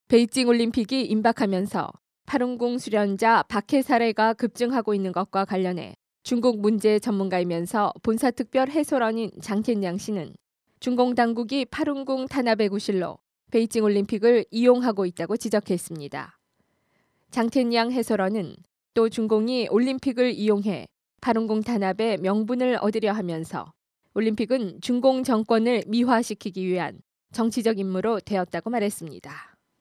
베이징 올림픽이 임박하면서 파룬궁 수련자 박해 사례가 급증하고 있는 것과 관련해 중국 문제 전문가이면서 본사특별 해설원인 장텐양 씨는 중공 당국이 파룬궁 탄압의 구실로 베이징 올림픽을 이용하고 있다고 지적했습니다. 장텐양 해설원은 또 중공이 올림픽을 이용해 파룬궁 탄압의 명분을 얻으려 하면서 올림픽은 중공 정권을 미화시키기 위한 정치적 임무로 되었다고 말했습니다.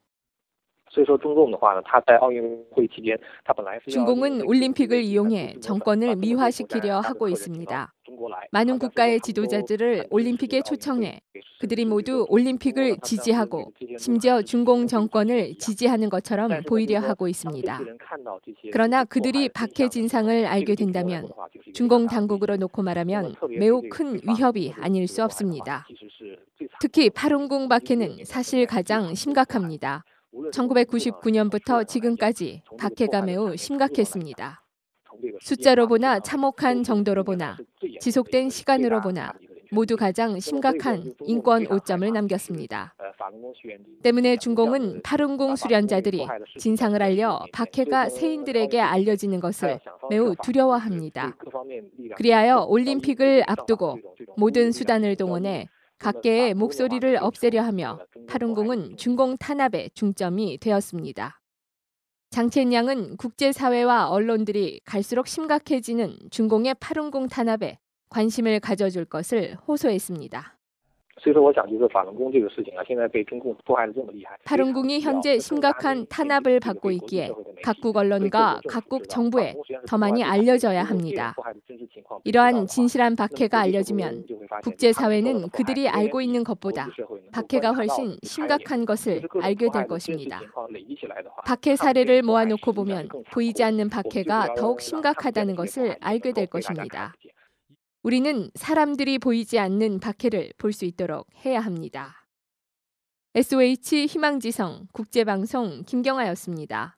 중공은 올림픽을 이용해 정권을 미화시키려 하고 있습니다. 많은 국가의 지도자들을 올림픽에 초청해 그들이 모두 올림픽을 지지하고 심지어 중공 정권을 지지하는 것처럼 보이려 하고 있습니다. 그러나 그들이 박해 진상을 알게 된다면 중공 당국으로 놓고 말하면 매우 큰 위협이 아닐 수 없습니다. 특히 파룬궁 박해는 사실 가장 심각합니다. 1999년부터 지금까지 박해가 매우 심각했습니다. 숫자로 보나 참혹한 정도로 보나 지속된 시간으로 보나 모두 가장 심각한 인권 오점을 남겼습니다. 때문에 중공은 파룬궁 수련자들이 진상을 알려 박해가 세인들에게 알려지는 것을 매우 두려워합니다. 그리하여 올림픽을 앞두고 모든 수단을 동원해 각계의 목소리를 없애려 하며 파룬궁은 중공 탄압의 중점이 되었습니다. 장첸양은 국제사회와 언론들이 갈수록 심각해지는 중공의 파룬궁 탄압에 관심을 가져줄 것을 호소했습니다. 파룬궁이 현재 심각한 탄압을 받고 있기에 각국 언론과 각국 정부에 더 많이 알려져야 합니다. 이러한 진실한 박해가 알려지면 국제사회는 그들이 알고 있는 것보다 박해가 훨씬 심각한 것을 알게 될 것입니다. 박해 사례를 모아놓고 보면 보이지 않는 박해가 더욱 심각하다는 것을 알게 될 것입니다. 우리는 사람들이 보이지 않는 박해를 볼 수 있도록 해야 합니다. SOH 희망지성 국제방송 김경아였습니다.